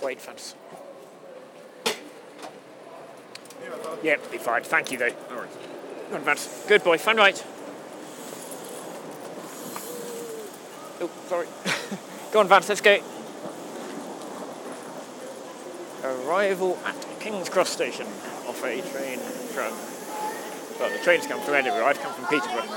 Wait, Vance. Yeah, be fine. Thank you, though. All right. Go on, Vance. Good boy. Find right. Oh, sorry. Go on, Vance. Let's go. Arrival at King's Cross Station. Off a train from... Well, the train's come from Edinburgh. I've come from Peterborough.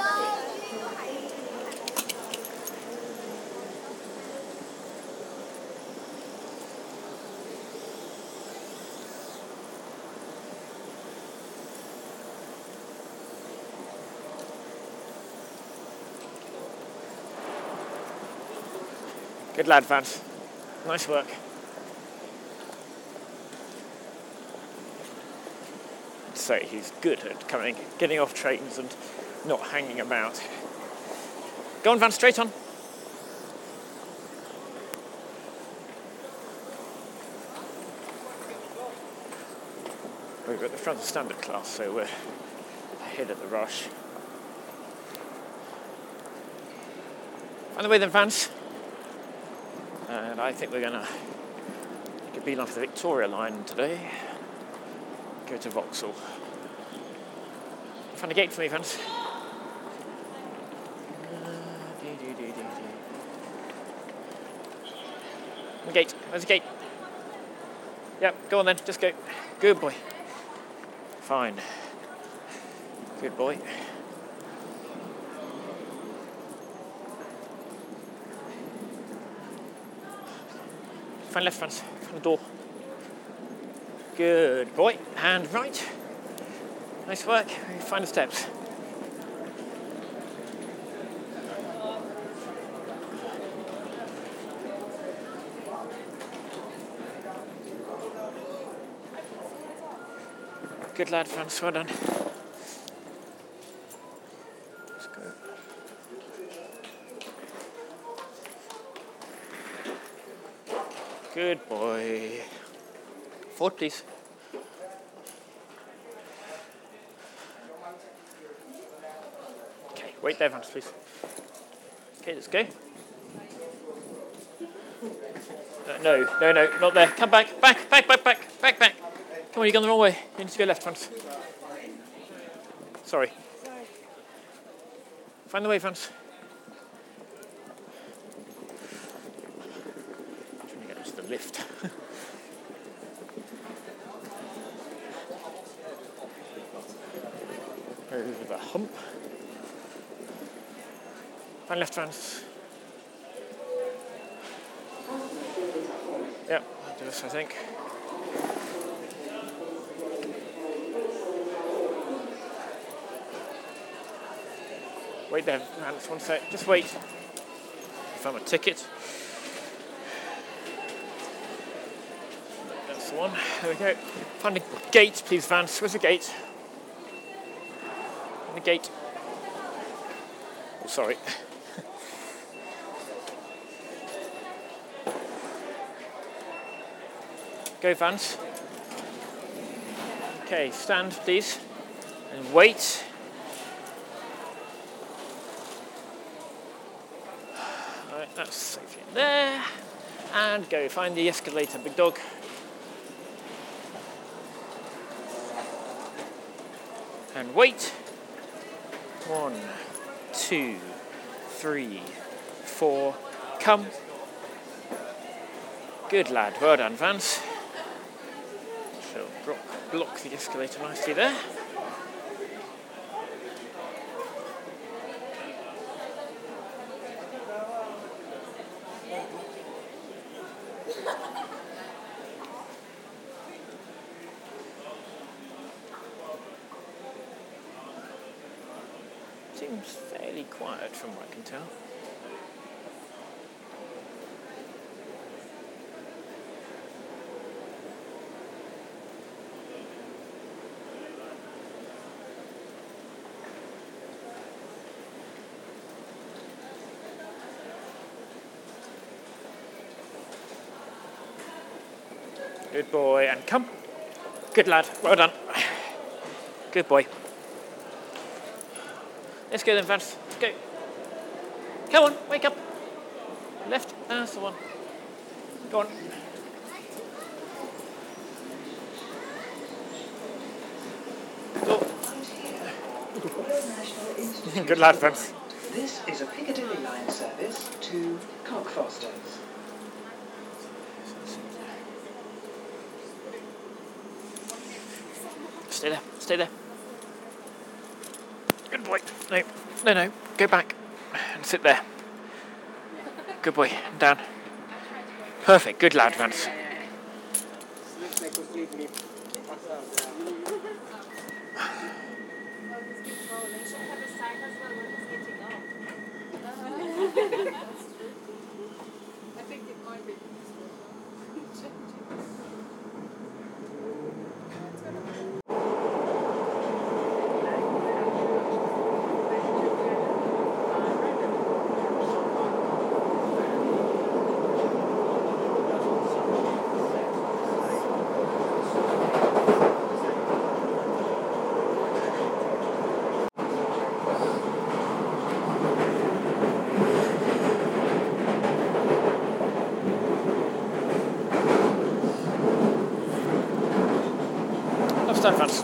Good lad, Vance. Nice work. I'd say he's good at getting off trains and not hanging about. Go on, Vance, straight on. We're at the front of standard class, so we're ahead of the rush. On the way then, Vance. And I think we're going to take a beeline for the Victoria line today. Go to Vauxhall. Find a gate for me, Vance. The gate. Where's the gate? Yep, go on then. Just go. Good boy. Fine. Good boy. Find left, Vance. Find the door. Good boy. Hand right. Nice work. Find the steps. Good lad, Vance. Well done. Let's go. Good boy. Forward, please. Okay, wait there, Vance, please. Okay, let's go. No, not there. Come back, back. Come on, you've gone the wrong way. You need to go left, Vance. Sorry. Find the way, Vance. Trying to get us to the lift. Over the hump. Find left, Vance. Yep, I'll do this, I think. Wait there, Vance, one sec. Just wait. Found my ticket. That's the one. There we go. Find a gate, please, Vance. Where's the gate? The gate. Oh, sorry. Go, Vance. Okay, stand, please, and wait. All right, that's safely in there. And go. Find the escalator, big dog. And wait. 1, 2, 3, 4. Come. Good lad. Well done, Vance. She'll block the escalator nicely there. Seems fairly quiet from what I can tell. Good boy, and come. Good lad, well done. Good boy. Let's go then, Vance. Let's go. Come on, wake up. Left, that's the one. Go on. Good lad, Vince. This is a Piccadilly line service to Cockfosters. Stay there, stay there. Good boy. No, go back and sit there. Good boy, down. Perfect, good lad, Vance. Left stand, Vance.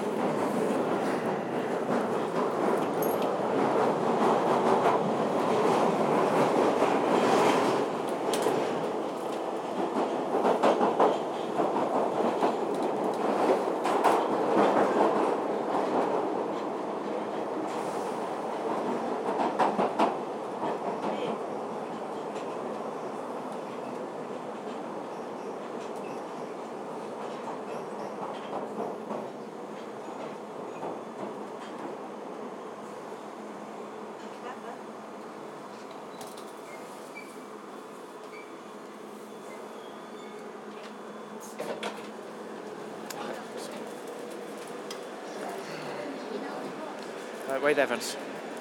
Wait there, Vance.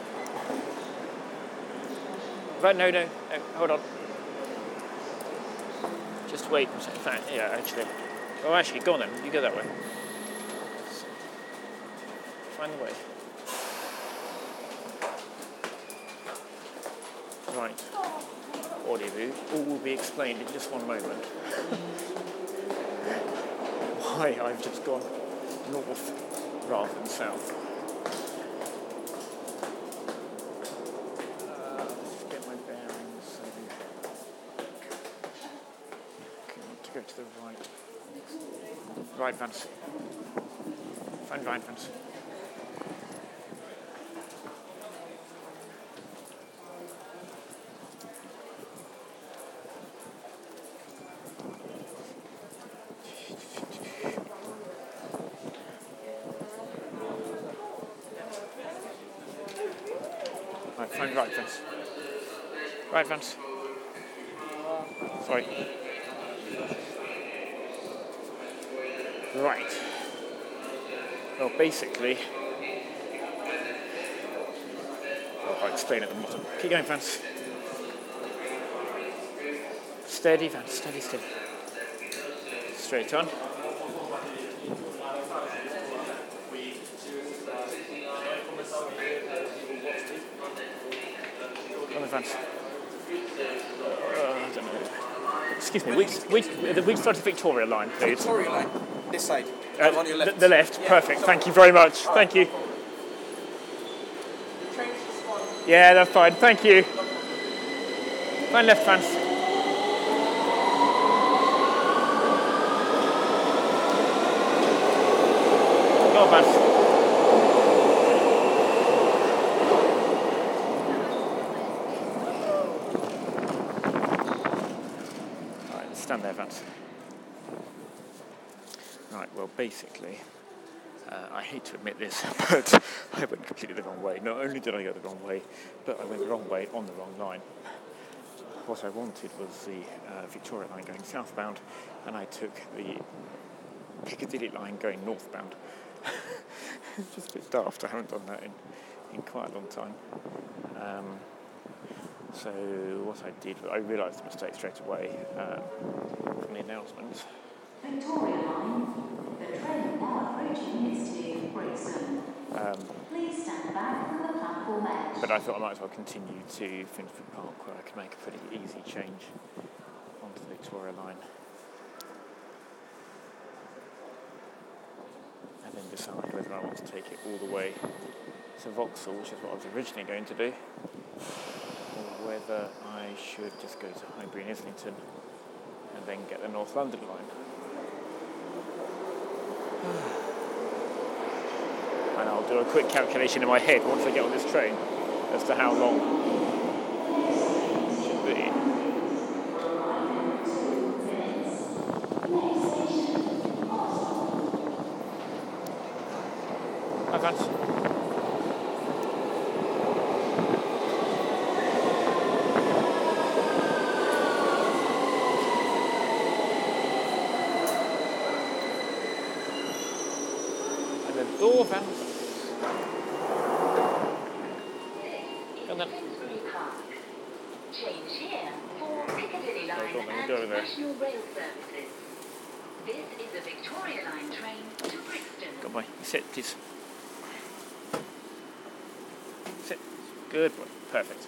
Right, no, hold on. Just wait a second. Yeah, actually. Oh, actually, go on then. You go that way. Find the way. Right. Audio all will be explained in just one moment. Why I've just gone north rather than south. Go to the right. Right, Vance. Find right, Vance. Right, find right, Vance. Right, Vance. Sorry. Right. Well, basically, I'll explain at the bottom. Keep going, Vance. Steady, Vance. Steady. Straight on. On, Vance. I don't know. Excuse me. We start the Victoria line, please. Victoria line. This side. On your left. The left. Yeah, perfect. sorry. Thank you very much. Thank you. Yeah, that's fine. Thank you. Find left, Vance. Go on, Vance. All right, stand there, Vance. Right, well, basically, I hate to admit this, but I went completely the wrong way. Not only did I go the wrong way, but I went the wrong way on the wrong line. What I wanted was the Victoria line going southbound, and I took the Piccadilly line going northbound. It's just a bit daft. I haven't done that in quite a long time. So what I did, I realised the mistake straight away from the announcements. Victoria line. The train now approaching is to Brixton. Please stand back from the platform edge. But I thought I might as well continue to Finsbury Park, where I could make a pretty easy change onto the Victoria line. And then decide whether I want to take it all the way to Vauxhall, which is what I was originally going to do, or whether I should just go to Highbury and Islington and then get the North London line. And I'll do a quick calculation in my head once I get on this train as to how long it should be. Hi, Vance. And the door, Vance. And then. Change here for Piccadilly Line Go on, then, and go there. National Rail Services. This is a Victoria Line train to Brixton. Good boy. Sit, please. Sit. Good boy. Perfect.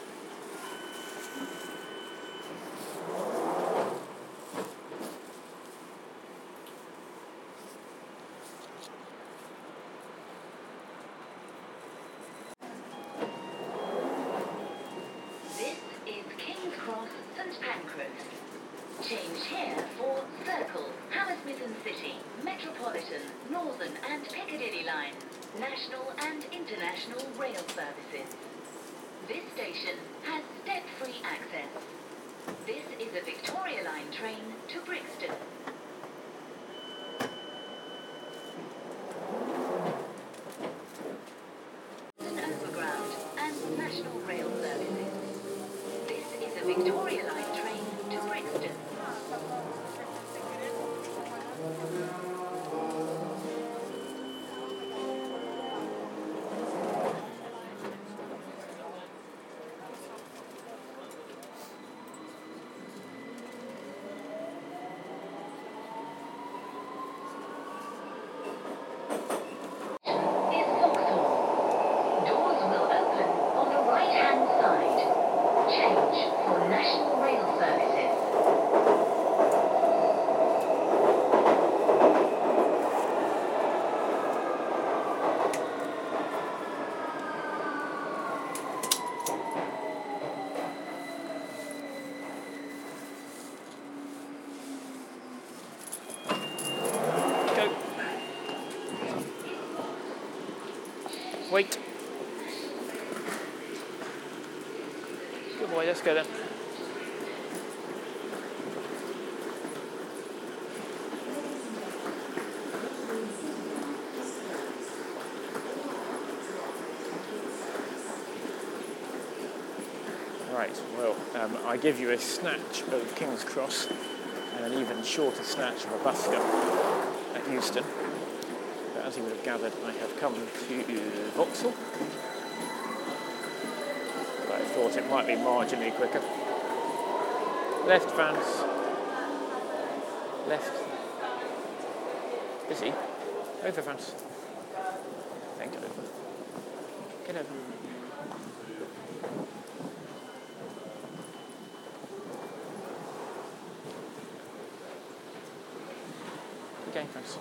This is King's Cross, St Pancras. Change here for Circle, Hammersmith and City, Metropolitan, Northern and Piccadilly lines, national and international rail services. This station has step-free access. This is a Victoria Line train to Brixton. Overground and National Rail Services. This is a Victoria Line train to Brixton. Is Vauxhall. Doors will open on the right-hand side. Change for National Rail Services. Go. Wait. Good boy, let's go then. Right, well, I give you a snatch of King's Cross and an even shorter snatch of a busker at Euston. But as you would have gathered, I have come to Vauxhall. But I thought it might be marginally quicker. Left, Vance. Left. Busy. Over, Vance. Then get over. Get over. Okay, Vance.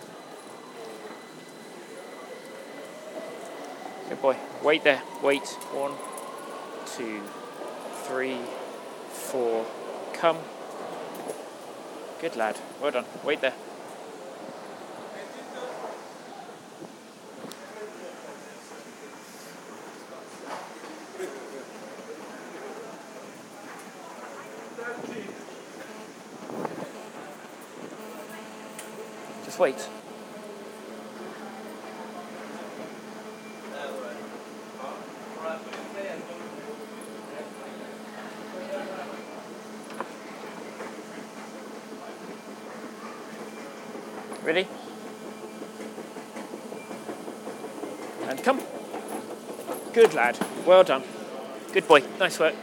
Good boy. Wait there. Wait. 1, 2, 3, 4. Come. Good lad. Well done. Wait there. Just wait. Ready? And come. Good lad. Well done. Good boy. Nice work.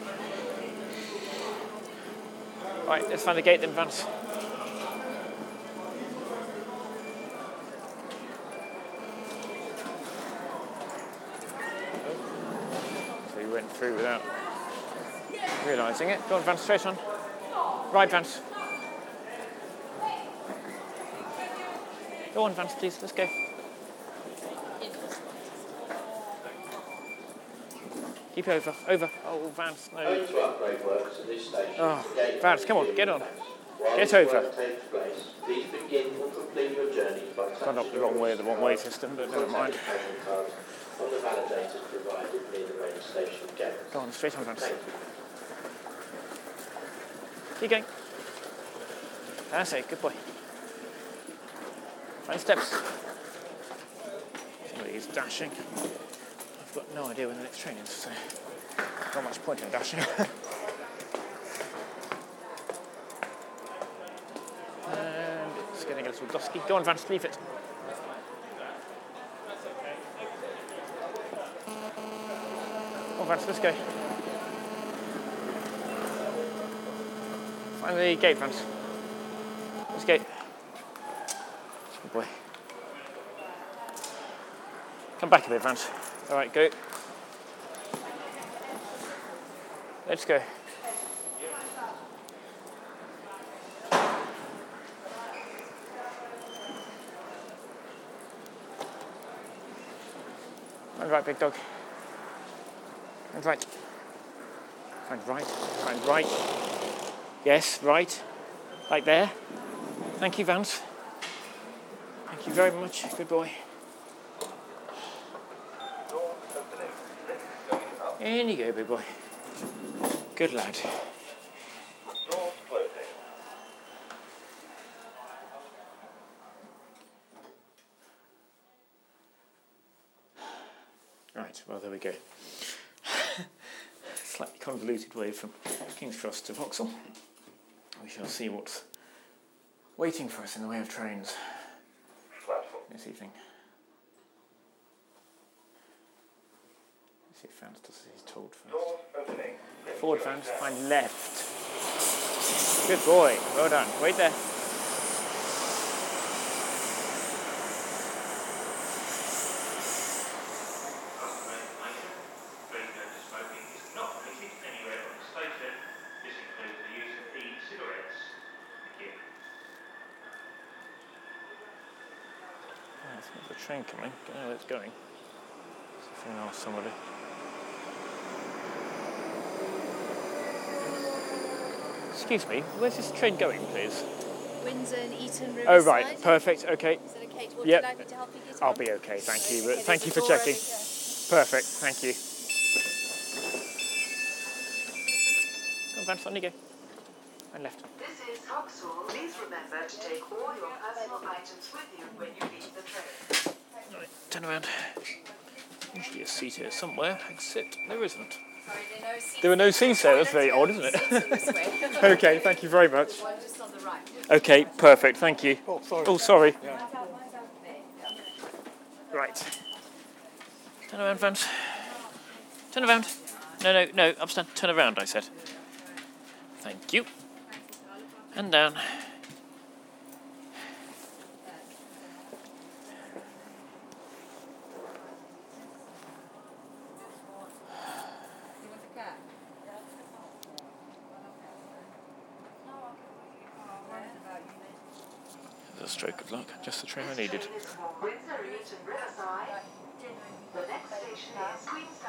Right, let's find the gate then, Vance. So you went through without realising it. Go on, Vance, straight on. Right, Vance. Go on, Vance, please. Let's go. Keep over. Oh, Vance, no. Owing to upgrade works at this station, Oh, the gate Vance, will come on, be get on. While Get this over. work takes place, please begin or complete your journey by Gone up the wrong way, the wrong way system, but never mind. payment cards on the validators provided near the main station gate. Go on, straight on, Vance. Thank you. Keep going. That's it, good boy. 5 steps. Somebody is dashing. I've got no idea when the next train is, so not much point in dashing. And it's getting a little dusky. Go on, Vance, leave it. Come on, Vance, let's go. Find the gate, Vance. Let's go. Good boy. Come back a bit, Vance. All right, go. Let's go. Find right, big dog. Find right. Find right. Find right. Yes, right. Like there. Thank you, Vance. Thank you very much. Good boy. In you go, big boy. Good lad. Right, well, there we go. Slightly convoluted way from King's Cross to Vauxhall. We shall see what's waiting for us in the way of trains this evening. Let's see if Vance does as he's told first. Forward, Vance, find left. Good boy, well done. Wait there. There's a train coming. Don't know where it's going. See if I can ask somebody. Excuse me, where's this train going, please? Windsor and Eton Riverside. Oh, right, perfect, okay. Is that okay? Would Yep. you like me to help you get I'll on? be okay, thank you. Okay, But thank you for there's a door checking. over here. Perfect, thank you. Come on, Vance, on you go. And left. This is Vauxhall. Please remember to take all your personal items with you when you leave the train. Right, turn around. Usually a seat here somewhere, except there isn't. Sorry, There were no seats there, that's very odd, isn't it? Okay, thank you very much. One just on the right. Okay, perfect, thank you. Oh, sorry. Oh, sorry. Yeah. Right. Turn around, Vance. Turn around. No, upstand. Turn around, I said. Thank you. And down. There's a stroke of luck. Just the train I needed. Windsor and Eton Riverside. The next station is Queen's